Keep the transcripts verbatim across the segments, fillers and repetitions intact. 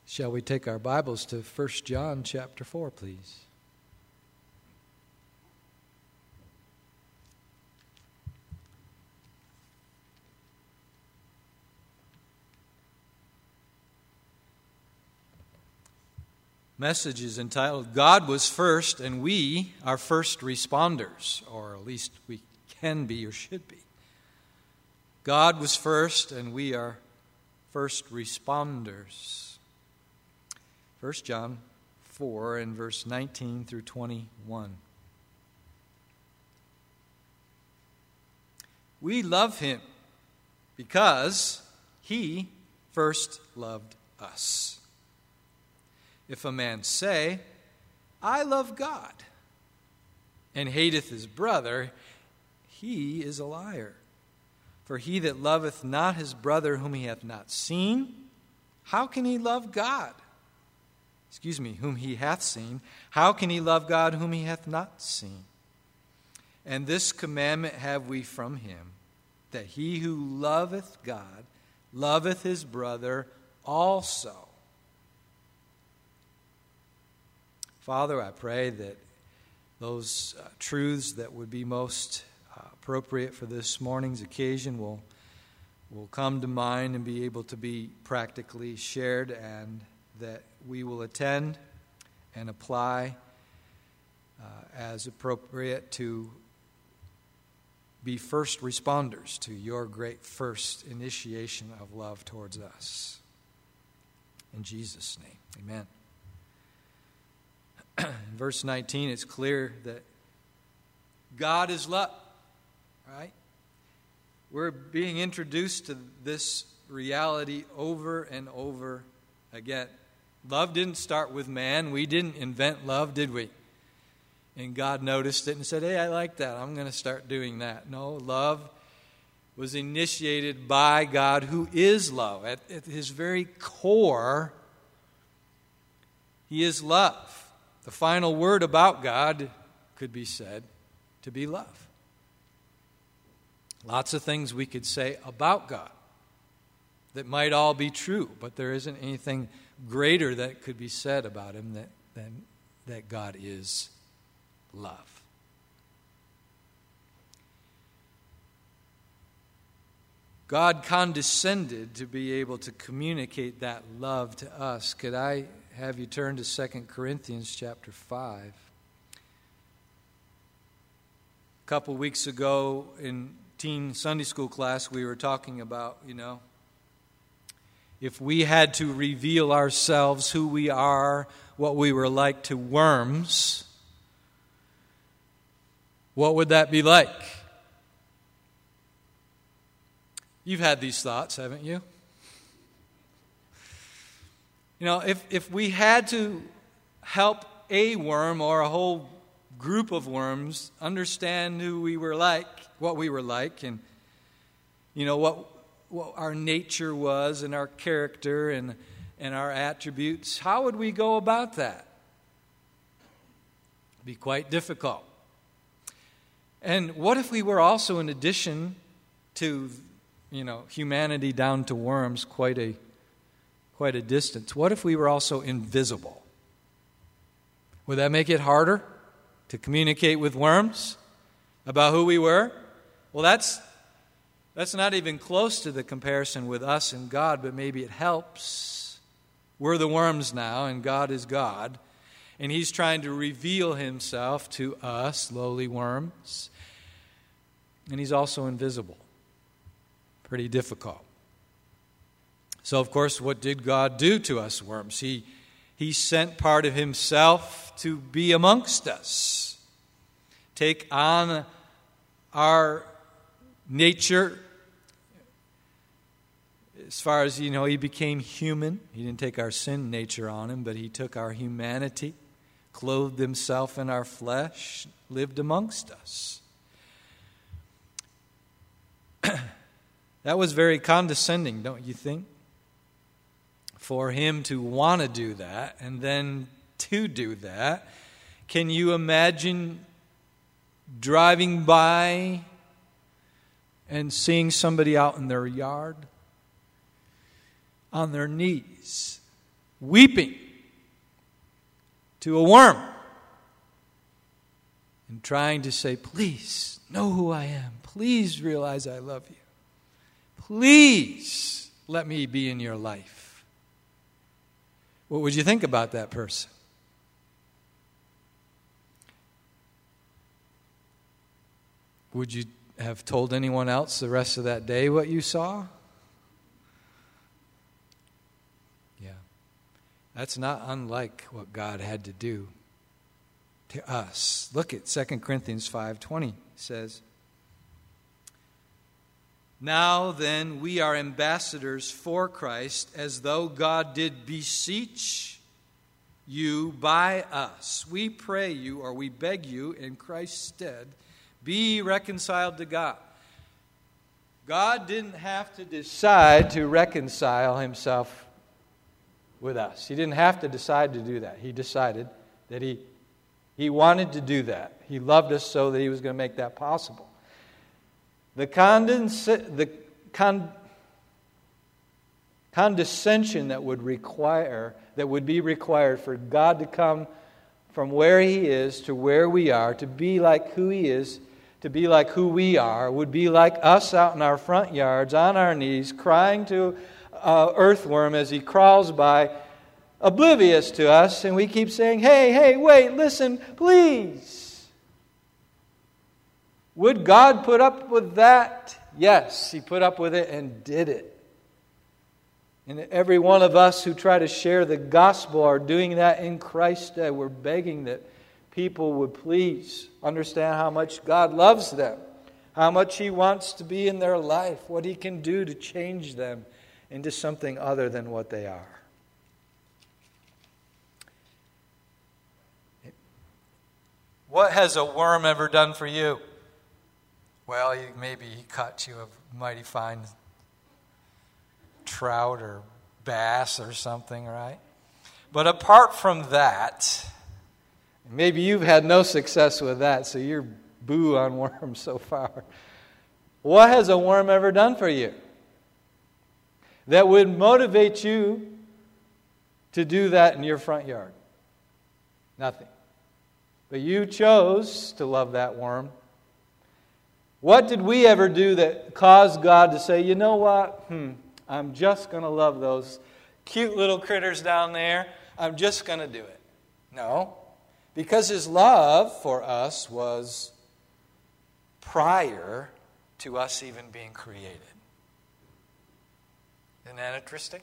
Shall we take our Bibles to First John chapter four, please? Message is entitled, God was first and we are first responders, or at least we can be or should be. God was first and we are first responders. First John four and verse nineteen through twenty-one. We love him because he first loved us. If a man say, I love God, and hateth his brother, he is a liar. For he that loveth not his brother whom he hath not seen, how can he love God? Excuse me, whom he hath seen. How can he love God whom he hath not seen? And this commandment have we from him, that he who loveth God loveth his brother also. Father, I pray that those uh, truths that would be most uh, appropriate for this morning's occasion will, will come to mind and be able to be practically shared, and that we will attend and apply uh, as appropriate to be first responders to your great first initiation of love towards us. In Jesus' name, amen. In verse nineteen, it's clear that God is love, right? We're being introduced to this reality over and over again. Love didn't start with man. We didn't invent love, did we? And God noticed it and said, hey, I like that. I'm going to start doing that. No, love was initiated by God, who is love. At, at his very core, he is love. The final word about God could be said to be love. Lots of things we could say about God that might all be true, but there isn't anything greater that could be said about him that, than that God is love. God condescended to be able to communicate that love to us. Could I have you turn to Second Corinthians chapter five? A couple weeks ago in teen Sunday school class, we were talking about, you know, if we had to reveal ourselves, who we are, what we were like to worms, what would that be like? You've had these thoughts, haven't you? You know, if, if we had to help a worm or a whole group of worms understand who we were like, what we were like, and, you know, what what our nature was and our character and, and our attributes, how would we go about that? It'd be quite difficult. And what if we were also, in addition to, you know, humanity down to worms, quite a quite a distance, what if we were also invisible? Would that make it harder to communicate with worms about who we were? Well, that's That's not even close to the comparison with us and God, but maybe it helps. We're the worms now, and God is God. And he's trying to reveal himself to us, lowly worms. And he's also invisible. Pretty difficult. So, of course, what did God do to us worms? He, he sent part of himself to be amongst us. Take on our nature. As far as, you know, he became human. He didn't take our sin nature on him, but he took our humanity, clothed himself in our flesh, lived amongst us. That was very condescending, don't you think? For him to want to do that and then to do that. Can you imagine driving by and seeing somebody out in their yard on their knees, weeping to a worm and trying to say, please know who I am. Please realize I love you. Please let me be in your life. What would you think about that person? Would you have told anyone else the rest of that day what you saw? Yeah. That's not unlike what God had to do to us. Look at Second Corinthians five twenty. It says, now then, we are ambassadors for Christ, as though God did beseech you by us. We pray you, or we beg you, in Christ's stead, be reconciled to God. God didn't have to decide to reconcile himself with us. He didn't have to decide to do that. He decided that he, he wanted to do that. He loved us so that he was going to make that possible. The, condens- the con- condescension that would require, that would be required for God to come from where he is to where we are, to be like who he is, to be like who we are, would be like us out in our front yards, on our knees, crying to an earthworm as he crawls by, oblivious to us, and we keep saying, hey, hey, wait, listen, please. Would God put up with that? Yes, he put up with it and did it. And every one of us who try to share the gospel are doing that in Christ's stead. We're begging that people would please understand how much God loves them, how much he wants to be in their life, what he can do to change them into something other than what they are. What has a worm ever done for you? Well, maybe he caught you a mighty fine trout or bass or something, right? But apart from that, maybe you've had no success with that, so you're boo on worms so far. What has a worm ever done for you that would motivate you to do that in your front yard? Nothing. But you chose to love that worm. What did we ever do that caused God to say, you know what? Hmm, I'm just going to love those cute little critters down there. I'm just going to do it. No. Because his love for us was prior to us even being created. Isn't that interesting?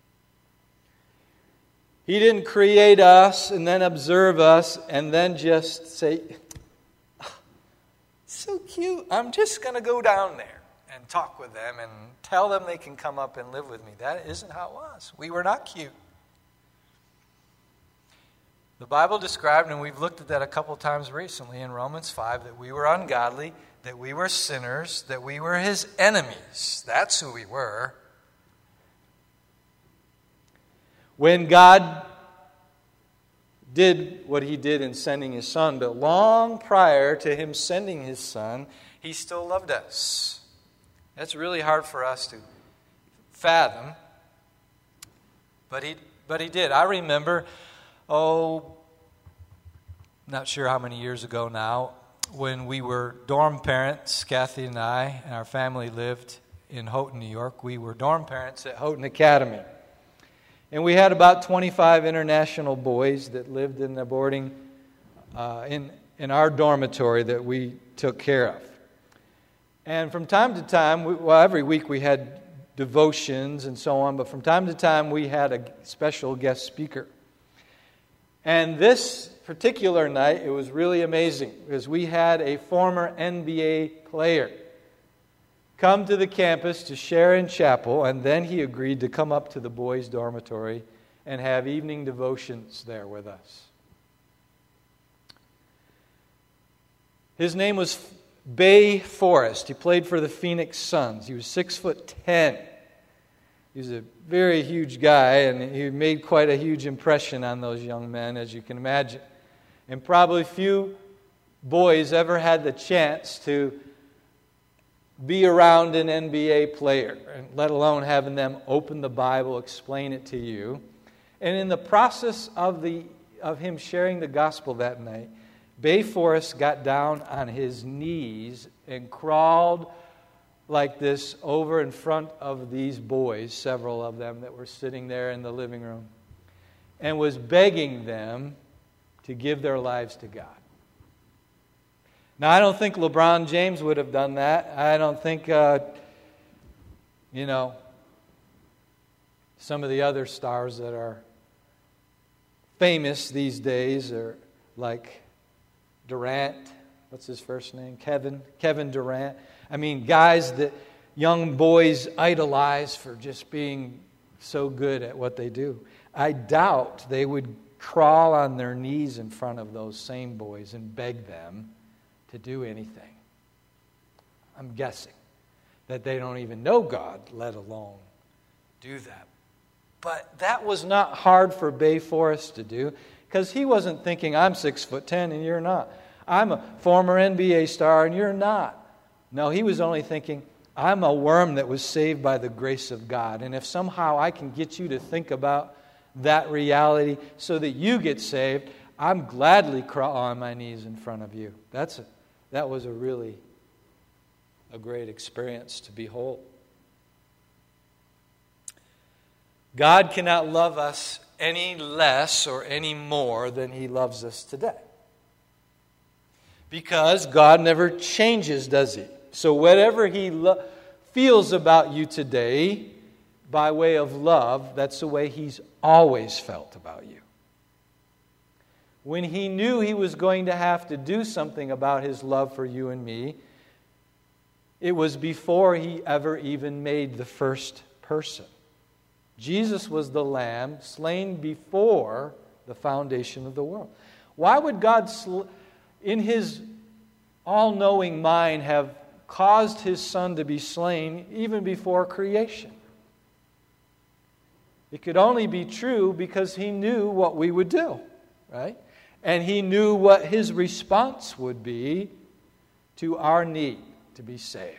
He didn't create us and then observe us and then just say, so cute, I'm just going to go down there and talk with them and tell them they can come up and live with me. That isn't how it was. We were not cute. The Bible described, and we've looked at that a couple times recently in Romans five, that we were ungodly, that we were sinners, that we were his enemies. That's who we were. When God did what he did in sending his son, but long prior to him sending his son, he still loved us. That's really hard for us to fathom, but he but he did. I remember, oh, not sure how many years ago now, when we were dorm parents, Kathy and I, and our family lived in Houghton, New York. We were dorm parents at Houghton Academy. And we had about twenty-five international boys that lived in the boarding, uh, in, in our dormitory that we took care of. And from time to time, we, well, every week we had devotions and so on, but from time to time we had a special guest speaker. And this particular night, it was really amazing because we had a former N B A player come to the campus to share in chapel, and then he agreed to come up to the boys' dormitory and have evening devotions there with us. His name was Bay Forrest. He played for the Phoenix Suns. He was six foot ten. He was a very huge guy, and he made quite a huge impression on those young men, as you can imagine. And probably few boys ever had the chance to be around an N B A player, let alone having them open the Bible, explain it to you. And in the process of the of him sharing the gospel that night, Bay Forrest got down on his knees and crawled like this over in front of these boys, several of them that were sitting there in the living room, and was begging them to give their lives to God. Now, I don't think LeBron James would have done that. I don't think, uh, you know, some of the other stars that are famous these days are like Durant. What's his first name? Kevin. Kevin Durant. I mean, guys that young boys idolize for just being so good at what they do. I doubt they would crawl on their knees in front of those same boys and beg them to do anything. I'm guessing that they don't even know God, let alone do that. But that was not hard for Bay Forrest to do, because he wasn't thinking, I'm six foot ten and you're not. I'm a former N B A star and you're not. No, he was only thinking, I'm a worm that was saved by the grace of God. And if somehow I can get you to think about that reality so that you get saved, I'm gladly crawl on my knees in front of you. That's a, that was a really a great experience to behold. God cannot love us any less or any more than He loves us today. Because God never changes, does He? So whatever He lo- feels about you today, by way of love, that's the way He's always felt about you. When He knew He was going to have to do something about His love for you and me, it was before He ever even made the first person. Jesus was the Lamb slain before the foundation of the world. Why would God, sl- in His all-knowing mind, have caused His Son to be slain even before creation? It could only be true because He knew what we would do, right? And He knew what His response would be to our need to be saved.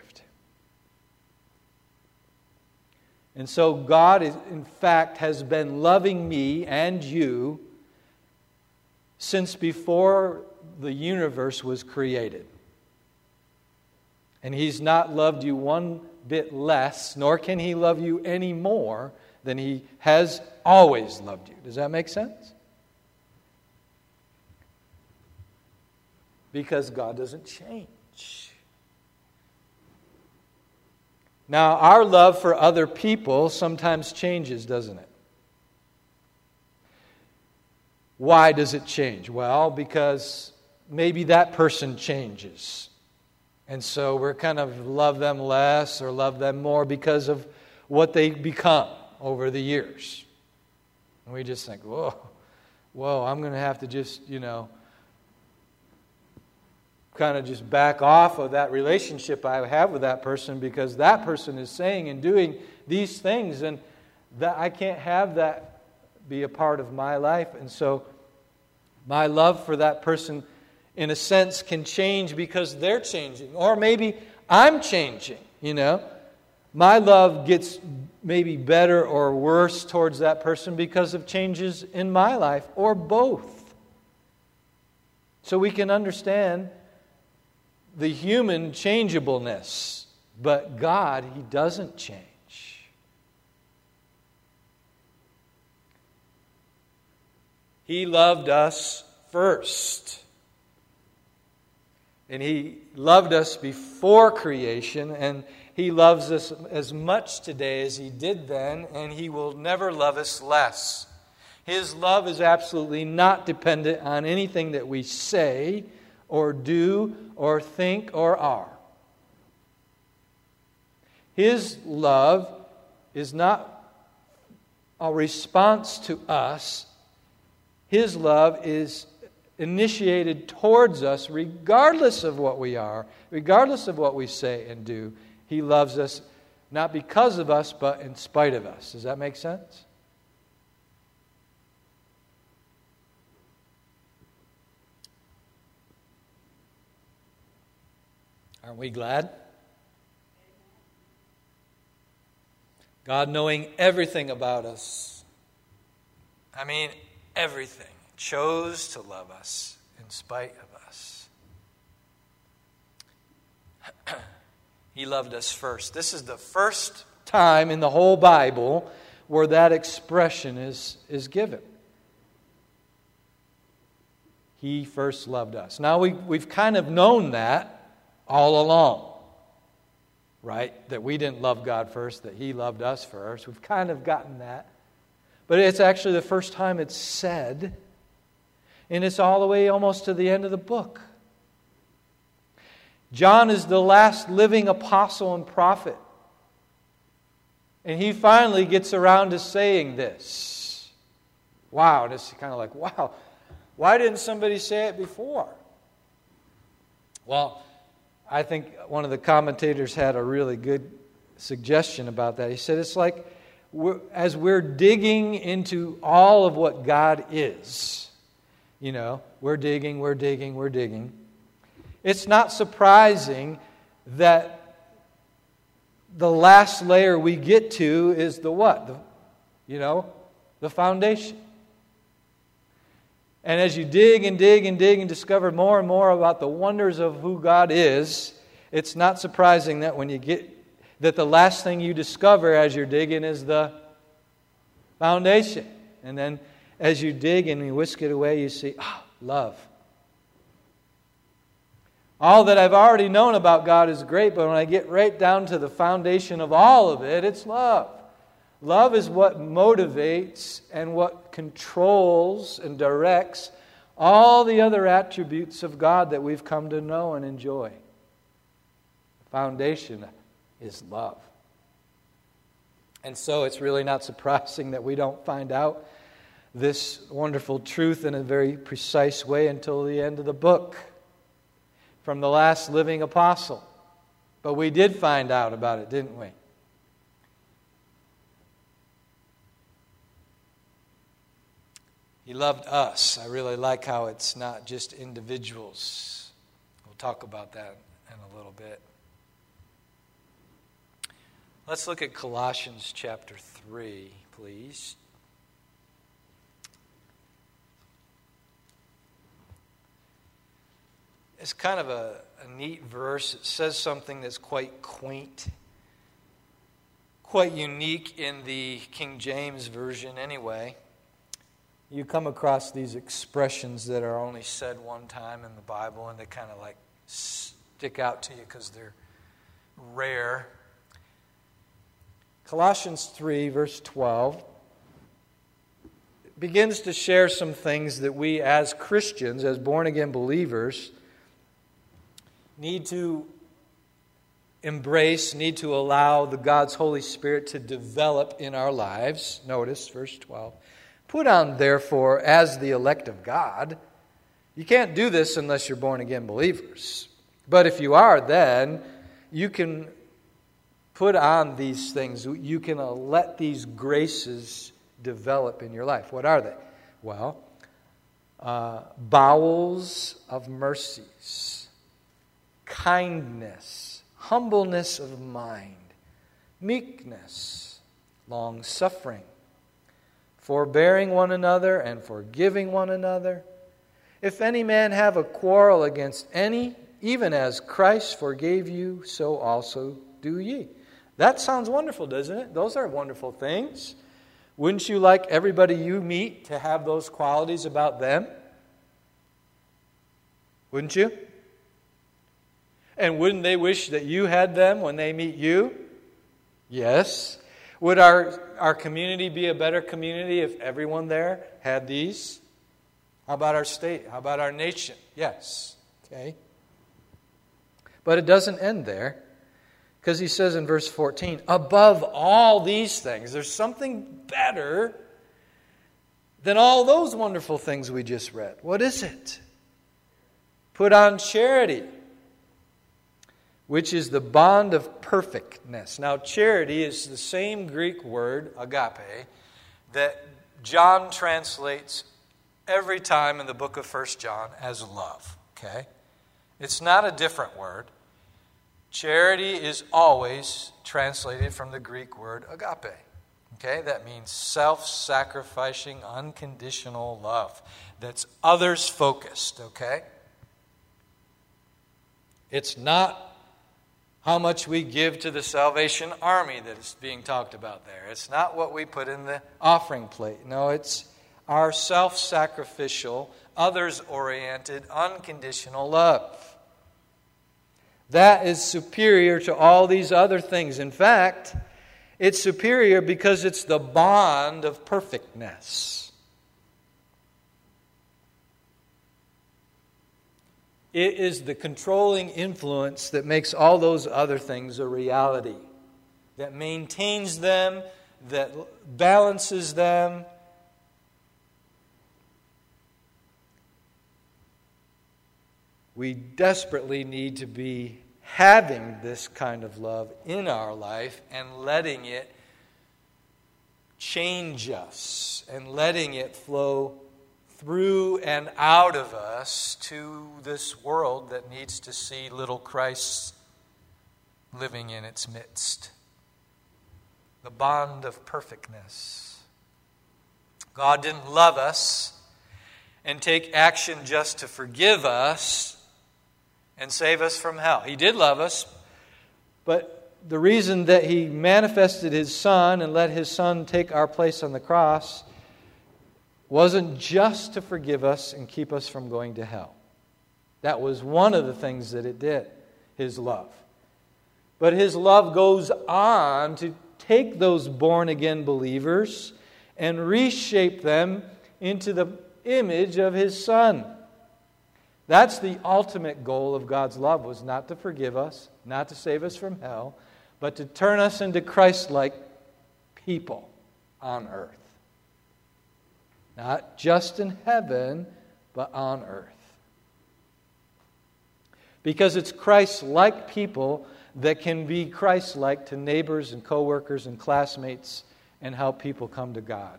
And so God, is, in fact, has been loving me and you since before the universe was created. And He's not loved you one bit less, nor can He love you any more than He has always loved you. Does that make sense? Because God doesn't change. Now, our love for other people sometimes changes, doesn't it? Why does it change? Well, because maybe that person changes. And so we're kind of love them less or love them more because of what they become over the years. And we just think, whoa, whoa, I'm going to have to just, you know, kind of just back off of that relationship I have with that person because that person is saying and doing these things, and that I can't have that be a part of my life. And so my love for that person, in a sense, can change because they're changing. Or maybe I'm changing, you know. My love gets maybe better or worse towards that person because of changes in my life, or both. So we can understand the human changeableness, but God, He doesn't change. He loved us first. And He loved us before creation, and He loves us as much today as He did then, and He will never love us less. His love is absolutely not dependent on anything that we say or do or think or are. His love is not a response to us. His love is initiated towards us regardless of what we are, regardless of what we say and do. He loves us not because of us, but in spite of us. Does that make sense? Aren't we glad? God knowing everything about us, I mean, everything. Chose to love us in spite of us. He loved us first. This is the first time in the whole Bible where that expression is, is given. He first loved us. Now, we, we've kind of known that all along, right? That we didn't love God first, that He loved us first. We've kind of gotten that. But it's actually the first time it's said, and it's all the way almost to the end of the book. John is the last living apostle and prophet. And he finally gets around to saying this. Wow, this is kind of like, wow, why didn't somebody say it before? Well, I think one of the commentators had a really good suggestion about that. He said it's like we're, as we're digging into all of what God is, you know, we're digging, we're digging, we're digging. It's not surprising that the last layer we get to is the what? The, you know, the foundation. And as you dig and dig and dig and discover more and more about the wonders of who God is, it's not surprising that when you get that the last thing you discover as you're digging is the foundation. And then as you dig and you whisk it away, you see, ah, oh, love. All that I've already known about God is great, but when I get right down to the foundation of all of it, it's love. Love is what motivates and what controls and directs all the other attributes of God that we've come to know and enjoy. The foundation is love. And so it's really not surprising that we don't find out this wonderful truth in a very precise way until the end of the book from the last living apostle. But we did find out about it, didn't we? He loved us. I really like how it's not just individuals. We'll talk about that in a little bit. Let's look at Colossians chapter three, please. It's kind of a, a neat verse. It says something that's quite quaint, quite unique in the King James Version anyway. You come across these expressions that are only said one time in the Bible, and they kind of like stick out to you because they're rare. Colossians three, verse twelve, begins to share some things that we as Christians, as born-again believers, need to embrace, need to allow the God's Holy Spirit to develop in our lives. Notice verse twelve. Put on, therefore, as the elect of God. You can't do this unless you're born-again believers. But if you are, then you can put on these things. You can let these graces develop in your life. What are they? Well, uh, bowels of mercies, kindness, humbleness of mind, meekness, long-suffering, forbearing one another and forgiving one another. If any man have a quarrel against any, even as Christ forgave you, so also do ye. That sounds wonderful, doesn't it? Those are wonderful things. Wouldn't you like everybody you meet to have those qualities about them? Wouldn't you? And wouldn't they wish that you had them when they meet you? Yes. Would our, our community be a better community if everyone there had these? How about our state? How about our nation? Yes. Okay. But it doesn't end there. Because he says in verse fourteen, above all these things, there's something better than all those wonderful things we just read. What is it? Put on charity, which is the bond of perfectness. Now, charity is the same Greek word, agape, that John translates every time in the book of First John as love. Okay? It's not a different word. Charity is always translated from the Greek word agape, Okay, that means self-sacrificing, unconditional love that's others-focused, okay? It's not how much we give to the Salvation Army that is being talked about there. It's not what we put in the offering plate. No, it's our self-sacrificial, others-oriented, unconditional love. That is superior to all these other things. In fact, it's superior because it's the bond of perfectness. It is the controlling influence that makes all those other things a reality, that maintains them, that balances them. We desperately need to be having this kind of love in our life and letting it change us and letting it flow through and out of us to this world that needs to see little Christ living in its midst. The bond of perfectness. God didn't love us and take action just to forgive us and save us from hell. He did love us, but the reason that He manifested His Son and let His Son take our place on the cross wasn't just to forgive us and keep us from going to hell. That was one of the things that it did, His love. But His love goes on to take those born-again believers and reshape them into the image of His Son. That's the ultimate goal of God's love, was not to forgive us, not to save us from hell, but to turn us into Christ-like people on earth. Not just in heaven, but on earth. Because it's Christ-like people that can be Christ-like to neighbors and co-workers and classmates and help people come to God.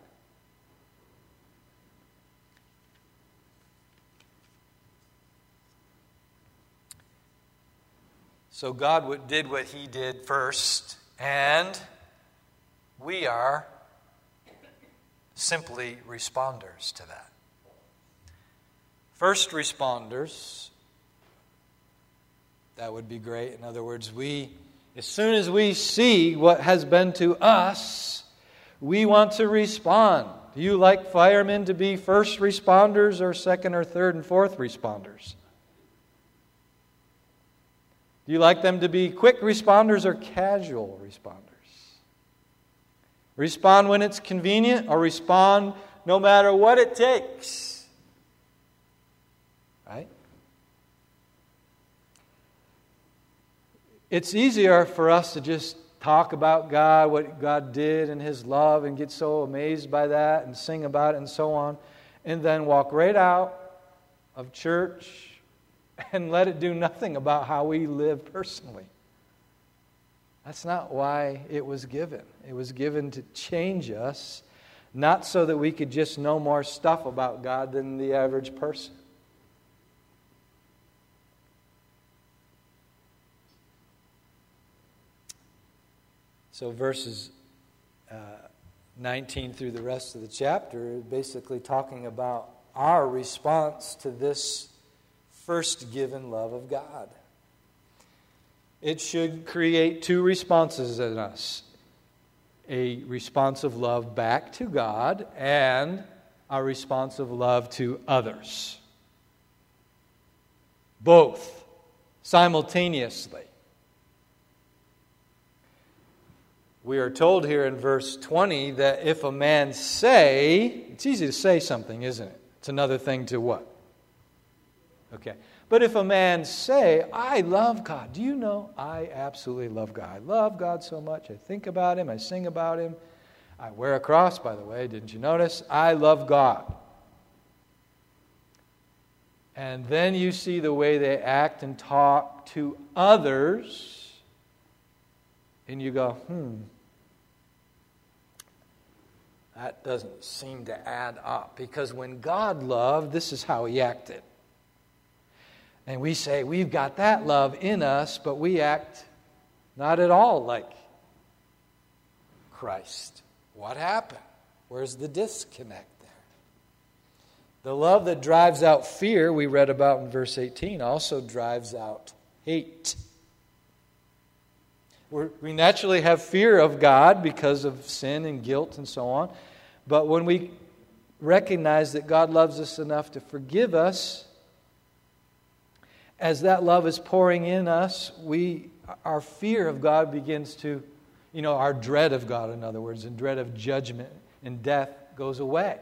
So God did what He did first, and we are simply responders to that. First responders, that would be great. In other words, we, as soon as we see what has been to us, we want to respond. Do you like firemen to be first responders or second or third and fourth responders? Do you like them to be quick responders or casual responders? Respond when it's convenient or respond no matter what it takes? Right? It's easier for us to just talk about God, what God did and His love, and get so amazed by that and sing about it and so on, and then walk right out of church and let it do nothing about how we live personally. That's not why it was given. It was given to change us, not so that we could just know more stuff about God than the average person. So verses uh, nineteen through the rest of the chapter is basically talking about our response to this first given love of God. It should create two responses in us. A response of love back to God and a response of love to others. Both simultaneously. We are told here in verse twenty that if a man say, it's easy to say something, isn't it? It's another thing to what? Okay. But if a man say, I love God. Do you know? I absolutely love God. I love God so much. I think about Him. I sing about Him. I wear a cross, by the way. Didn't you notice? I love God. And then you see the way they act and talk to others. And you go, hmm. That doesn't seem to add up. Because when God loved, this is how He acted. And we say, we've got that love in us, but we act not at all like Christ. What happened? Where's the disconnect there? The love that drives out fear, we read about in verse eighteen, also drives out hate. We're, we naturally have fear of God because of sin and guilt and so on. But when we recognize that God loves us enough to forgive us, as that love is pouring in us, we our fear of God begins to, you know, our dread of God, in other words, and dread of judgment and death goes away.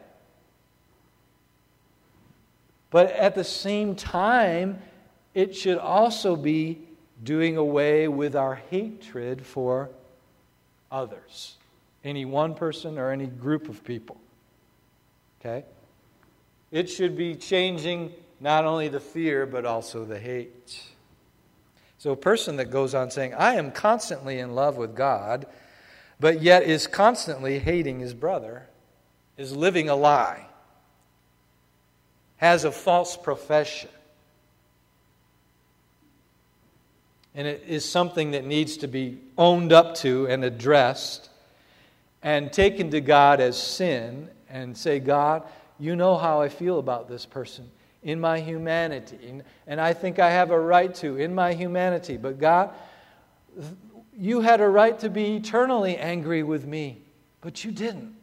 But at the same time, it should also be doing away with our hatred for others. Any one person or any group of people. Okay? It should be changing not only the fear, but also the hate. So a person that goes on saying, I am constantly in love with God, but yet is constantly hating his brother, is living a lie, has a false profession. And it is something that needs to be owned up to and addressed and taken to God as sin and say, God, you know how I feel about this person in my humanity. And I think I have a right to in my humanity. But God, you had a right to be eternally angry with me, but you didn't.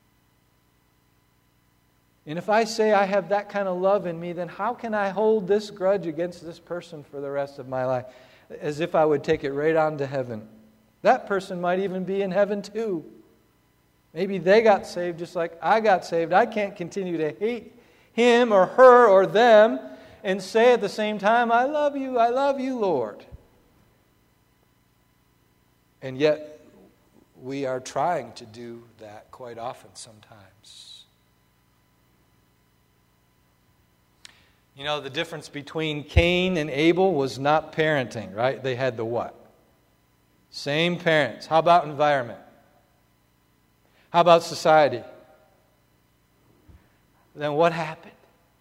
And if I say I have that kind of love in me, then how can I hold this grudge against this person for the rest of my life? As if I would take it right on to heaven. That person might even be in heaven too. Maybe they got saved just like I got saved. I can't continue to hate him or her or them and say at the same time, I love you, I love you, Lord. And yet, we are trying to do that quite often sometimes. You know, the difference between Cain and Abel was not parenting, right? They had the what? Same parents. How about environment? How about society? Then what happened?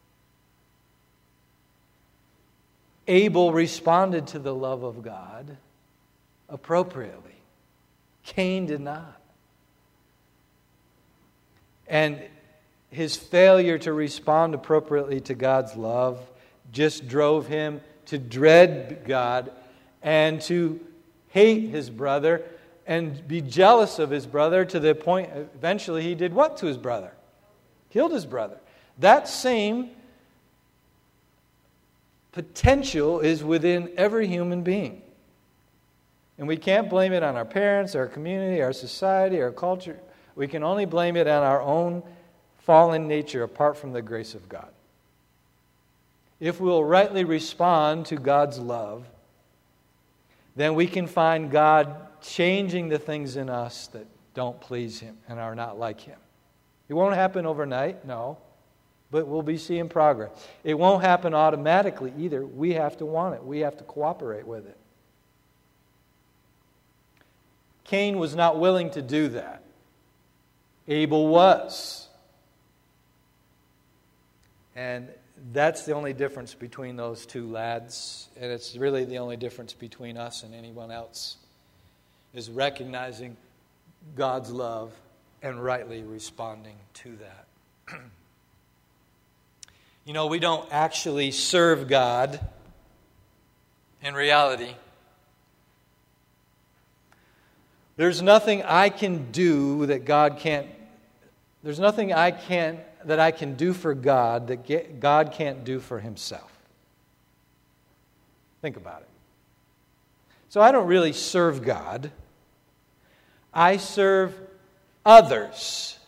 Abel responded to the love of God appropriately. Cain did not. And his failure to respond appropriately to God's love just drove him to dread God and to hate his brother and be jealous of his brother to the point eventually he did what to his brother? Killed his brother. That same potential is within every human being. And we can't blame it on our parents, our community, our society, our culture. We can only blame it on our own fallen nature apart from the grace of God. If we'll rightly respond to God's love, then we can find God changing the things in us that don't please Him and are not like Him. It won't happen overnight, no, but we'll be seeing progress. It won't happen automatically either. We have to want it. We have to cooperate with it. Cain was not willing to do that. Abel was. And that's the only difference between those two lads. And it's really the only difference between us and anyone else, is recognizing God's love and rightly responding to that. You know, we don't actually serve God in reality. There's nothing I can do that God can't, there's nothing I can that I can do for God that God can't do for Himself. Think about it. So I don't really serve God. I serve others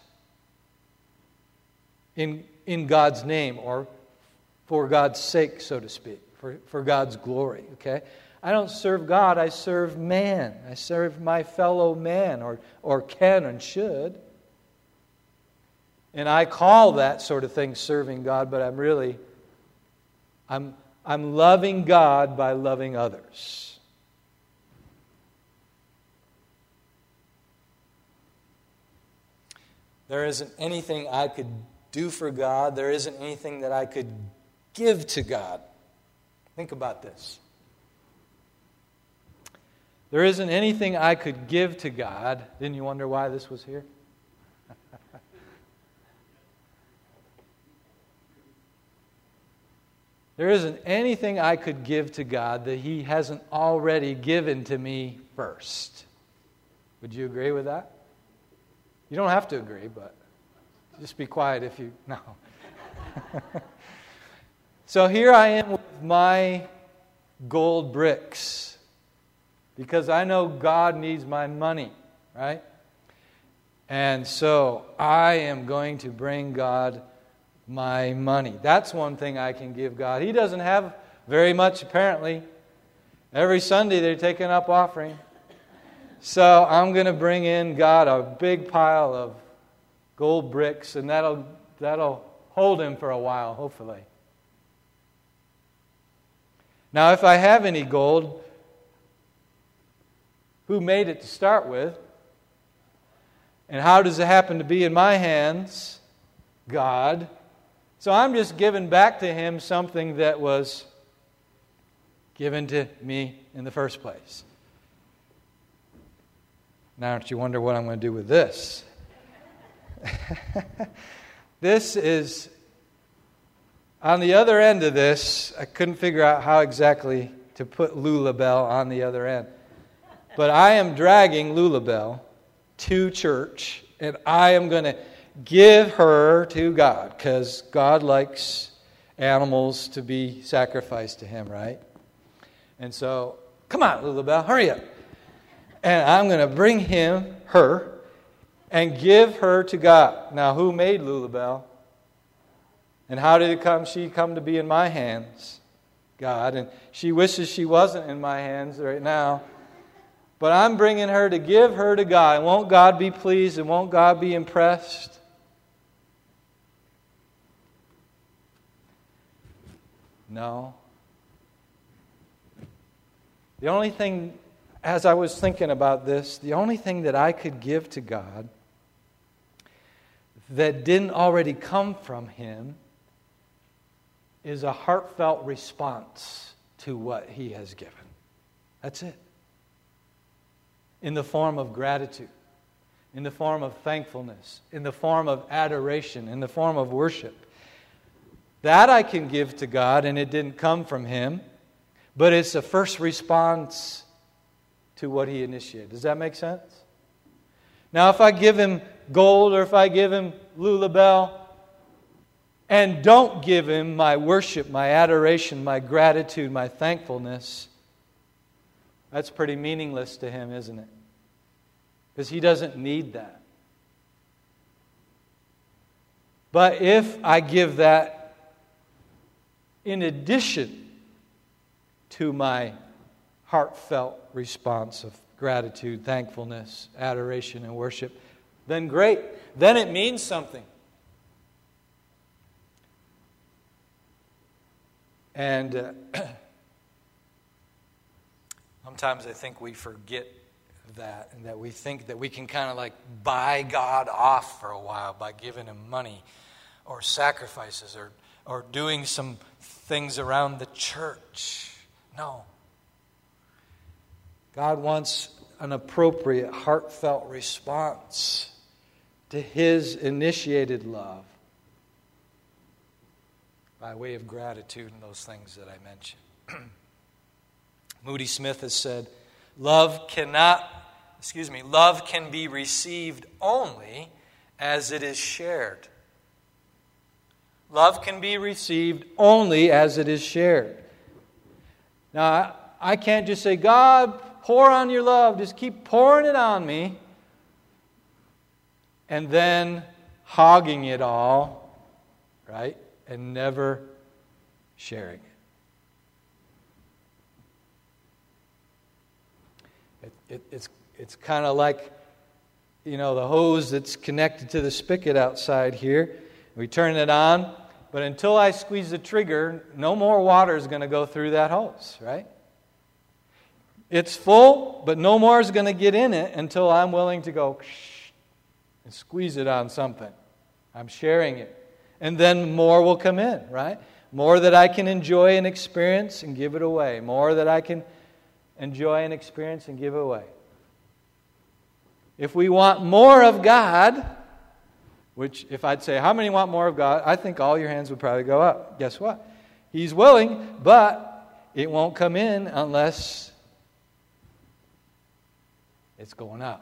in, in God's name, or for God's sake, so to speak, for, for God's glory, okay? I don't serve God, I serve man. I serve my fellow man, or, or can and should. And I call that sort of thing serving God, but I'm really, I'm, I'm loving God by loving others. There isn't anything I could do for God. There isn't anything that I could give to God. Think about this. There isn't anything I could give to God. Didn't you wonder why this was here? There isn't anything I could give to God that He hasn't already given to me first. Would you agree with that? You don't have to agree, but just be quiet if you... No. So here I am with my gold bricks because I know God needs my money, right? And so I am going to bring God my money. That's one thing I can give God. He doesn't have very much, apparently. Every Sunday they're taking up offering. So I'm going to bring in God a big pile of gold bricks, and that'll that'll hold Him for a while, hopefully. Now, if I have any gold, who made it to start with? And how does it happen to be in my hands? God. So I'm just giving back to Him something that was given to me in the first place. Now, don't you wonder what I'm going to do with this? This is, on the other end of this, I couldn't figure out how exactly to put Lulabelle on the other end. But I am dragging Lulabelle to church, and I am going to give her to God, because God likes animals to be sacrificed to Him, right? And so, come on, Lulabelle, hurry up. And I'm going to bring him, her, and give her to God. Now, who made Lulabelle? And how did it come? She come to be in my hands, God. And she wishes she wasn't in my hands right now. But I'm bringing her to give her to God. And won't God be pleased? And won't God be impressed? No. The only thing, as I was thinking about this, the only thing that I could give to God that didn't already come from Him is a heartfelt response to what He has given. That's it. In the form of gratitude, in the form of thankfulness, in the form of adoration, in the form of worship. That I can give to God, and it didn't come from Him, but it's a first response to what He initiated. Does that make sense? Now, if I give Him gold, or if I give Him Lulabelle, and don't give Him my worship, my adoration, my gratitude, my thankfulness, that's pretty meaningless to Him, isn't it? Because He doesn't need that. But if I give that in addition to my heartfelt response of gratitude, thankfulness, adoration, and worship, then great. Then it means something. And uh, sometimes I think we forget that, and that we think that we can kind of like buy God off for a while by giving Him money or sacrifices or, or doing some things around the church. No. God wants an appropriate, heartfelt response to His initiated love by way of gratitude and those things that I mentioned. Moody Smith has said, love cannot, excuse me, love can be received only as it is shared. Love can be received only as it is shared. Now, I can't just say, God, pour on your love. Just keep pouring it on me. And then hogging it all, right? And never sharing it. it, it it's it's kind of like, you know, the hose that's connected to the spigot outside here. We turn it on, but until I squeeze the trigger, no more water is going to go through that hose, right? It's full, but no more is going to get in it until I'm willing to go and squeeze it on something. I'm sharing it. And then more will come in, right? More that I can enjoy and experience and give it away. More that I can enjoy and experience and give away. If we want more of God, which if I'd say, how many want more of God? I think all your hands would probably go up. Guess what? He's willing, but it won't come in unless it's going out.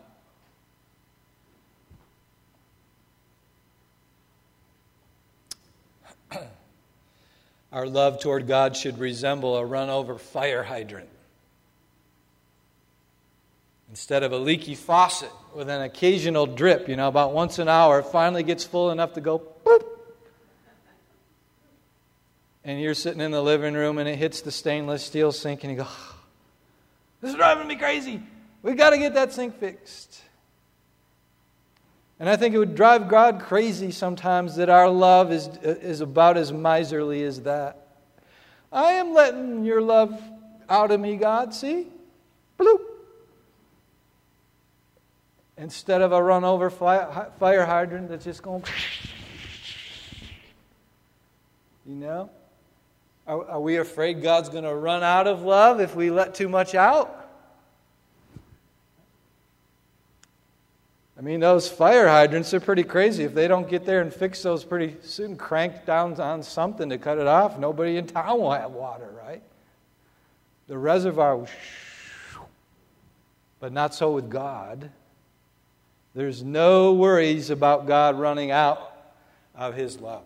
Our love toward God should resemble a run-over fire hydrant. Instead of a leaky faucet with an occasional drip, you know, about once an hour, it finally gets full enough to go boop. And you're sitting in the living room and it hits the stainless steel sink and you go, oh, this is driving me crazy. We got to get that sink fixed. And I think it would drive God crazy sometimes that our love is, is about as miserly as that. I am letting your love out of me, God, see? Bloop. Instead of a run-over fire, fire hydrant that's just going, you know? Are, are we afraid God's going to run out of love if we let too much out? I mean, those fire hydrants are pretty crazy. If they don't get there and fix those pretty soon, crank down on something to cut it off, nobody in town will have water, right? The reservoir, but not so with God. There's no worries about God running out of His love.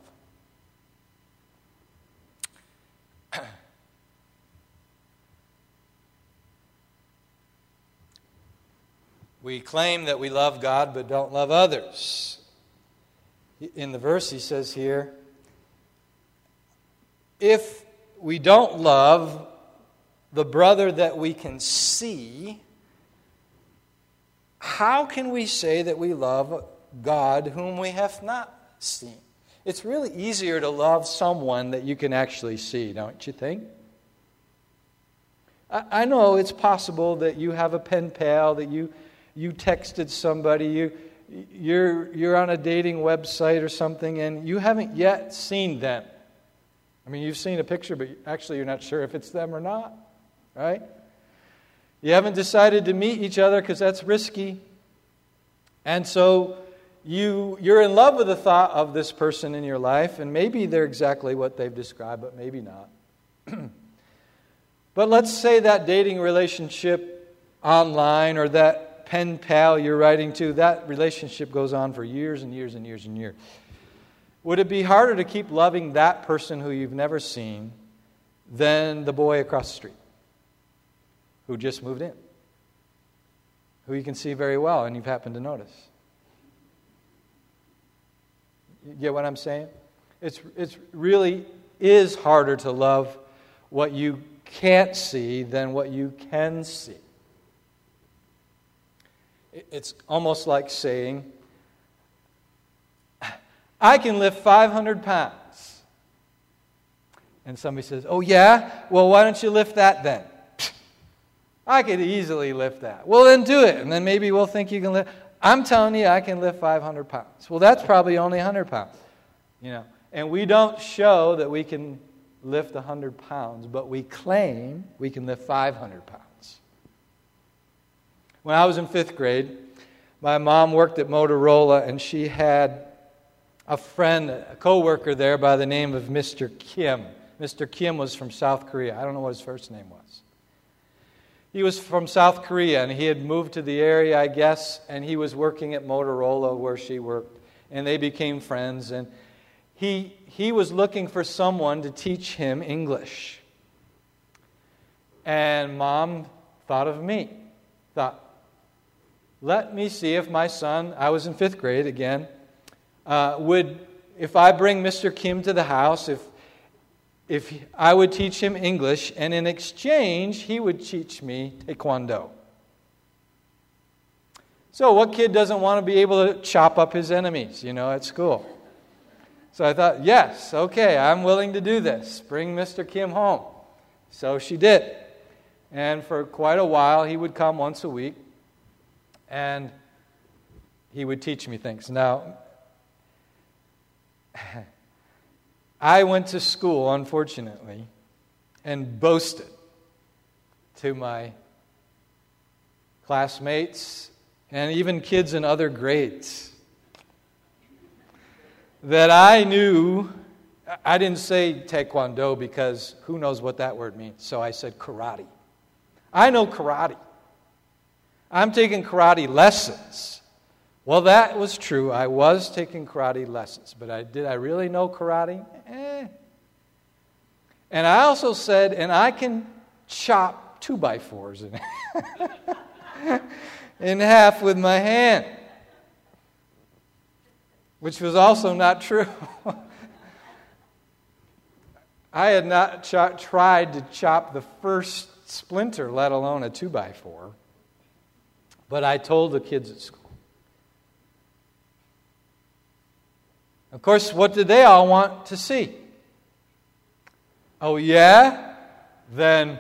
We claim that we love God but don't love others. In the verse he says here, if we don't love the brother that we can see, how can we say that we love God whom we have not seen? It's really easier to love someone that you can actually see, don't you think? I, I know it's possible that you have a pen pal, that you You texted somebody, you, you're, you're on a dating website or something, and you haven't yet seen them. I mean, you've seen a picture, but actually you're not sure if it's them or not, right? You haven't decided to meet each other because that's risky. And so you, you're in love with the thought of this person in your life, and maybe they're exactly what they've described, but maybe not. But let's say that dating relationship online or that pen pal you're writing to, that relationship goes on for years and years and years and years. Would it be harder to keep loving that person who you've never seen than the boy across the street who just moved in, who you can see very well and you've happened to notice? You get what I'm saying? It's it's really is harder to love what you can't see than what you can see. It's almost like saying, I can lift five hundred pounds. And somebody says, oh yeah? Well, why don't you lift that then? I could easily lift that. Well, then do it. And then maybe we'll think you can lift. I'm telling you, I can lift five hundred pounds. Well, that's probably only one hundred pounds. You know, and we don't show that we can lift one hundred pounds, but we claim we can lift five hundred pounds. When I was in fifth grade, my mom worked at Motorola, and she had a friend, a co-worker there by the name of Mister Kim. Mister Kim was from South Korea. I don't know what his first name was. He was from South Korea, and he had moved to the area, I guess, and he was working at Motorola where she worked, and they became friends, and he he was looking for someone to teach him English. And Mom thought of me, thought, let me see if my son, I was in fifth grade again, uh, would, if I bring Mister Kim to the house, if if I would teach him English, and in exchange, he would teach me Taekwondo. So what kid doesn't want to be able to chop up his enemies, you know, at school? So I thought, yes, okay, I'm willing to do this. Bring Mister Kim home. So she did. And for quite a while, he would come once a week. And he would teach me things. Now, I went to school, unfortunately, and boasted to my classmates and even kids in other grades that I knew I didn't say taekwondo because who knows what that word means. So I said karate. I know karate. I'm taking karate lessons. Well, that was true. I was taking karate lessons. But I did I really know karate? Eh. And I also said, and I can chop two by fours in, in half with my hand. Which was also not true. I had not ch- tried to chop the first splinter, let alone a two by four. But I told the kids at school. Of course, what did they all want to see? Oh, yeah? Then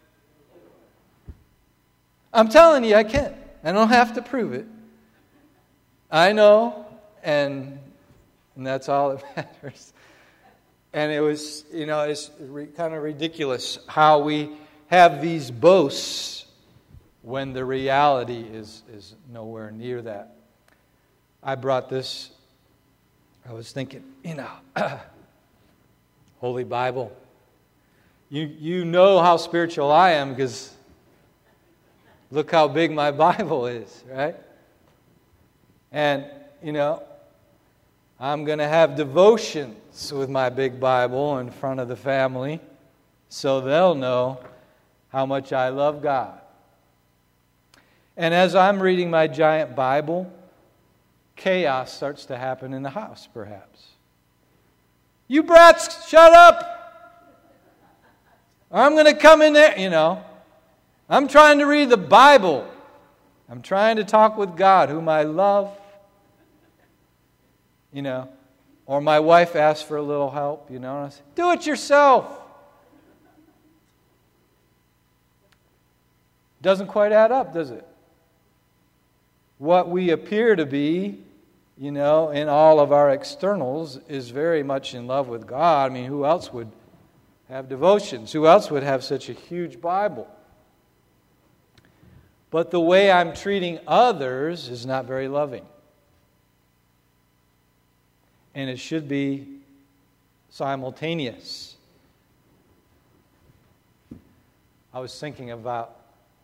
I'm telling you, I can't. I don't have to prove it. I know, and, and that's all that matters. And it was, you know, it's re- kind of ridiculous how we have these boasts when the reality is, is nowhere near that. I brought this, I was thinking, you know, Holy Bible. You, you know how spiritual I am because look how big my Bible is, right? And, you know, I'm going to have devotions with my big Bible in front of the family so they'll know how much I love God. And as I'm reading my giant Bible, chaos starts to happen in the house, perhaps. You brats, shut up! I'm going to come in there, you know. I'm trying to read the Bible. I'm trying to talk with God, whom I love. You know. Or my wife asks for a little help, you know. And I say, do it yourself. Doesn't quite add up, does it? What we appear to be, you know, in all of our externals is very much in love with God. I mean, who else would have devotions? Who else would have such a huge Bible? But the way I'm treating others is not very loving. And it should be simultaneous. I was thinking about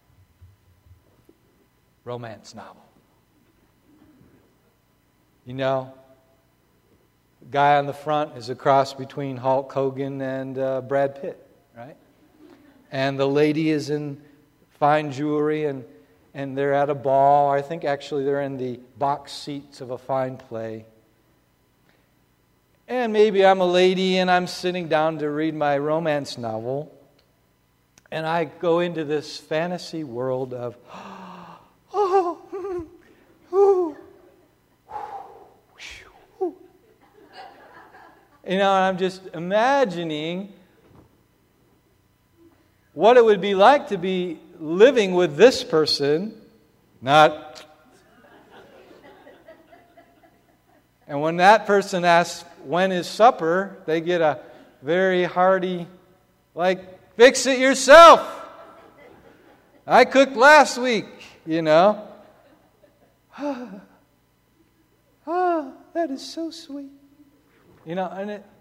romance novel. You know, the guy on the front is a cross between Hulk Hogan and uh, Brad Pitt, right? And the lady is in fine jewelry and, and they're at a ball. I think actually they're in the box seats of a fine play. And maybe I'm a lady and I'm sitting down to read my romance novel. And I go into this fantasy world of, oh, ooh, you know, I'm just imagining what it would be like to be living with this person, not. And when that person asks, when is supper, they get a very hearty, like, fix it yourself. I cooked last week, you know. Oh, that is so sweet. You know, and it,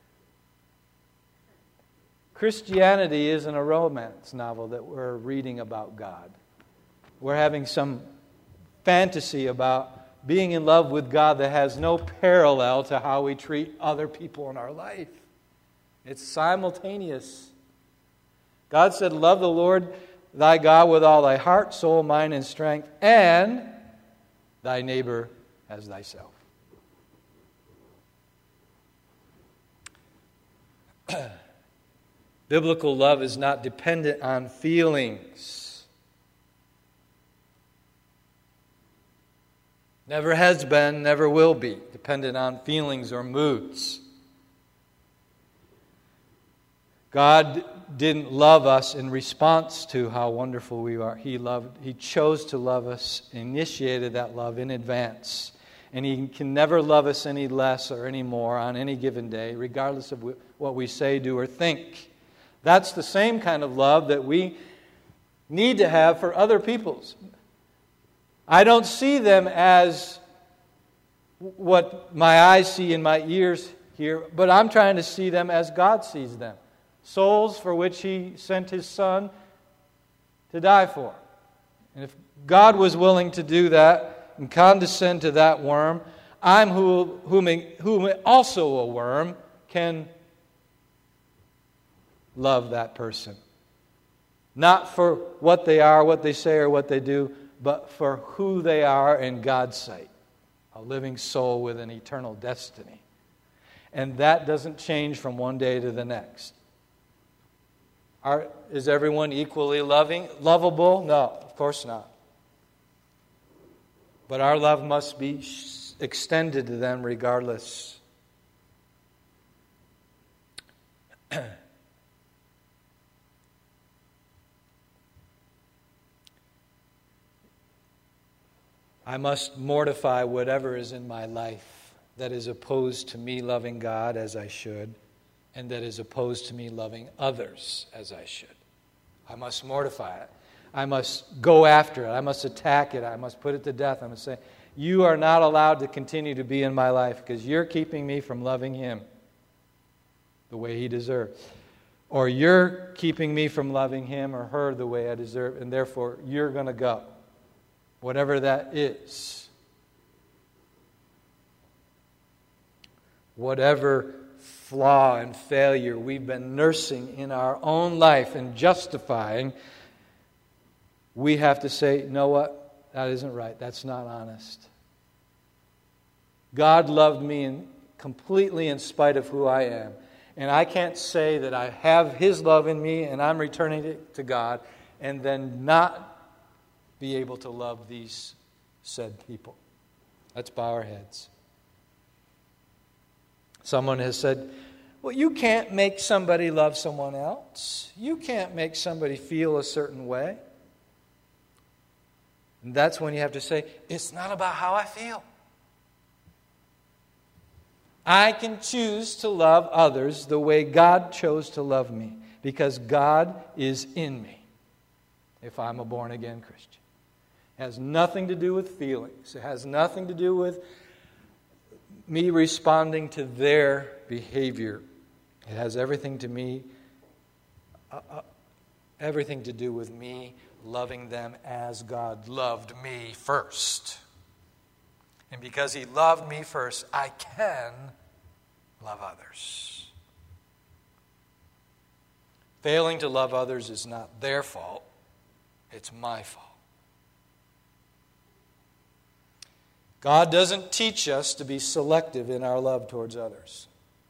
Christianity isn't a romance novel that we're reading about God. We're having some fantasy about being in love with God that has no parallel to how we treat other people in our life. It's simultaneous. God said, love the Lord thy God with all thy heart, soul, mind, and strength, and thy neighbor as thyself. Biblical love is not dependent on feelings. Never has been, never will be dependent on feelings or moods. God didn't love us in response to how wonderful we are. He loved, He chose to love us, initiated that love in advance. And He can never love us any less or any more on any given day, regardless of what we say, do, or think. That's the same kind of love that we need to have for other people's. I don't see them as what my eyes see and my ears here, but I'm trying to see them as God sees them. Souls for which He sent His Son to die for. And if God was willing to do that and condescend to that worm, I'm who, whom, whom also a worm can love that person. Not for what they are, what they say, or what they do, but for who they are in God's sight. A living soul with an eternal destiny. And that doesn't change from one day to the next. Are, is everyone equally loving, lovable? No, of course not. But our love must be extended to them regardless. I must mortify whatever is in my life that is opposed to me loving God as I should, and that is opposed to me loving others as I should. I must mortify it. I must go after it. I must attack it. I must put it to death. I must say, you are not allowed to continue to be in my life because you're keeping me from loving Him the way He deserves. Or you're keeping me from loving Him or her the way I deserve, and therefore you're going to go. Whatever that is. Whatever flaw and failure we've been nursing in our own life and justifying, we have to say, you know what? That isn't right. That's not honest. God loved me in, completely in spite of who I am. And I can't say that I have His love in me and I'm returning it to God and then not be able to love these said people. Let's bow our heads. Someone has said, well, you can't make somebody love someone else. You can't make somebody feel a certain way. And that's when you have to say, it's not about how I feel. I can choose to love others the way God chose to love me, because God is in me if I'm a born-again Christian. It has nothing to do with feelings. It has nothing to do with me responding to their behavior. It has everything to me, uh, uh, everything to do with me loving them as God loved me first. And because He loved me first, I can love others. Failing to love others is not their fault. It's my fault. God doesn't teach us to be selective in our love towards others,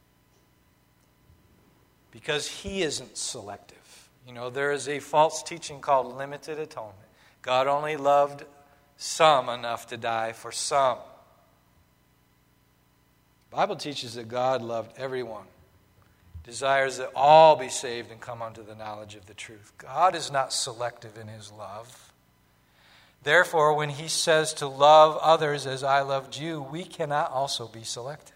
because He isn't selective. You know, there is a false teaching called limited atonement. God only loved some enough to die for some. The Bible teaches that God loved everyone, desires that all be saved and come unto the knowledge of the truth. God is not selective in His love. Therefore, when He says to love others as I loved you, we cannot also be selective.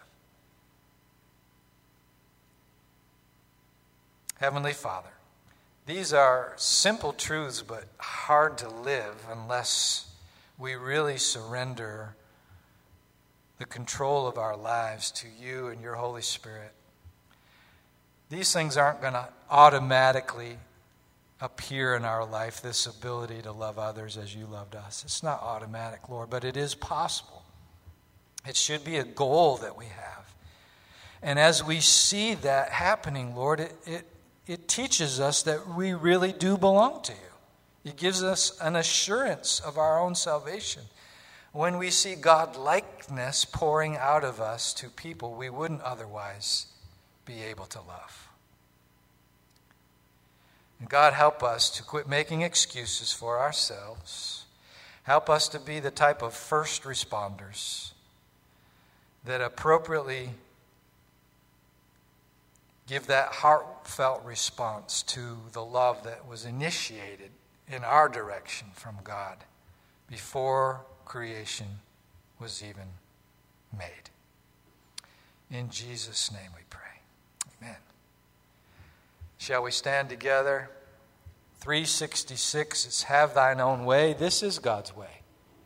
Heavenly Father, these are simple truths but hard to live unless we really surrender the control of our lives to You and Your Holy Spirit. These things aren't going to automatically appear in our life, this ability to love others as You loved us. It's not automatic, Lord, but it is possible. It should be a goal that we have. And as we see that happening, Lord, it, it, it teaches us that we really do belong to You. It gives us an assurance of our own salvation. When we see God-likeness pouring out of us to people we wouldn't otherwise be able to love. And God, help us to quit making excuses for ourselves. Help us to be the type of first responders that appropriately give that heartfelt response to the love that was initiated in our direction from God before creation was even made. In Jesus' name we pray. Amen. Shall we stand together? three sixty-six is Have Thine Own Way. This is God's way.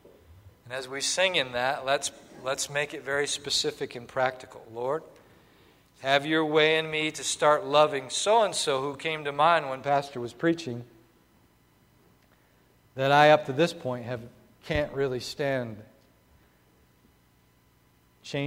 And as we sing in that, let's let's make it very specific and practical. Lord, have your way in me to start loving so-and-so who came to mind when Pastor was preaching, that I, up to this point, have can't really stand